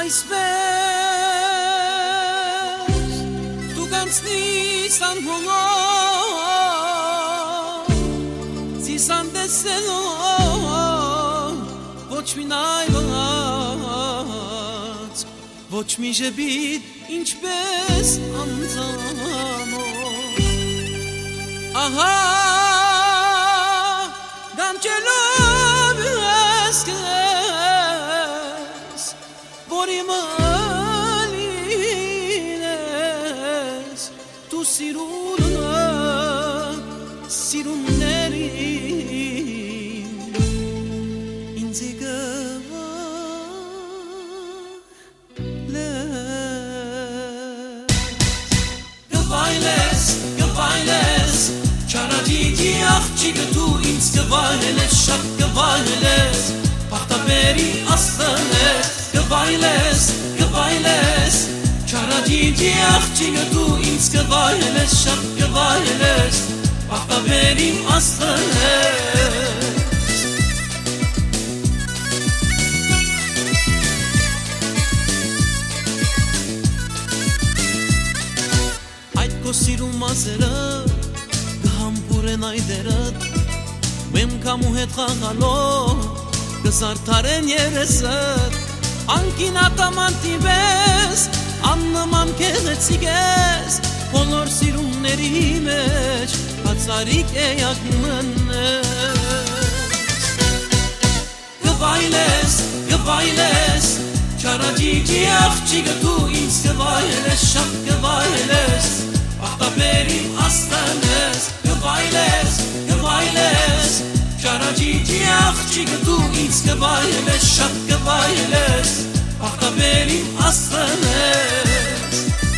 Այսպես դու կանցնիս անհոլով Սիսան տեսելով ոչ մի նայված Ոչ մի ժպիտ ինչպես անձանով Ահա դանջելով ես կես Որ իմը լինես Դու սիրունը սիրուններին Ինձ Գվայլես Չարաջիջի աղջիկը դու ինձ գվայլես Շատ գվայլես Պախտաբերի աստն ես Գվայլես Չարաջիջի աղջիկը դու ինձ գվայլես Շատ գվայլես Պախտաբերի աստն ես Քո սիրուն մազերը կհամբուրեն այդերդ Մեմ կամու հետ խաղալով կզարդարեն երեսըդ Անկինատաման տիվես, աննման կեղեցիկ ես Բոլոր սիրունների մեջ հացարիկ էյակ մնես Գվայլես, չարաջիջի աղջիկը դու ինձ գվայլես Շատ գվայլես Պախտաբերի աստն ես Գվայլես Չարաջիջի աղջիկը դու ինձ գվայլես Շատ գվայլես Պախտաբերի աստն ես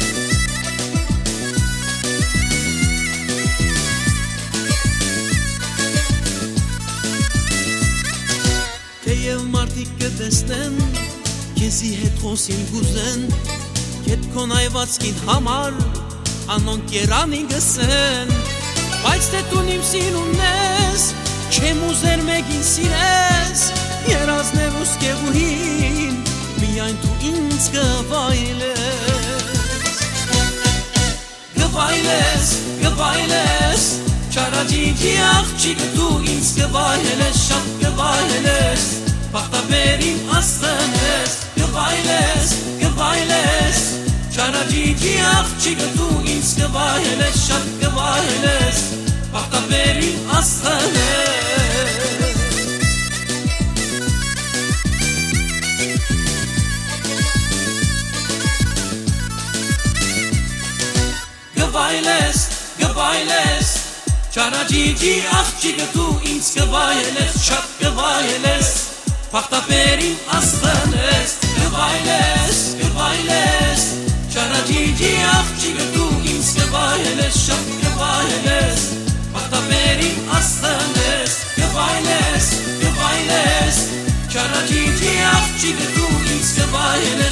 Թեև մարդիկ կտեսնեն Քեզի հետ խոսին գուզեն Կետ քոն այվածքին համար Անոնք երանի գսեն Բայց թե տուն իմ սիրունն ես Չեմ ուզեր մեկին սիրես Երազներ ու սկեղուհին Միայն դու ինձ գվայլես Չարաջիջի աղջիկը դու ինձ գվայլես Շատ գվայլես Պախտաբերի աստն ես Գվայլես Չարաջիջի աղջիկը դու ինձ գվայլես Շատ գվայլես Պախտաբերի աստն ես Գվայլես Չարաջիջի աղջիկը դու ինձ գվայլես Շատ գվայլես Պախտաբերի աստն ես Գվայլես Չարաջիջի աղջիկը դու ինձ գվայլես Շատ գվայլես Պախտաբերի աստն ես Գվայլես Չարաջիջի աղջիկը դու ինձ գվայլես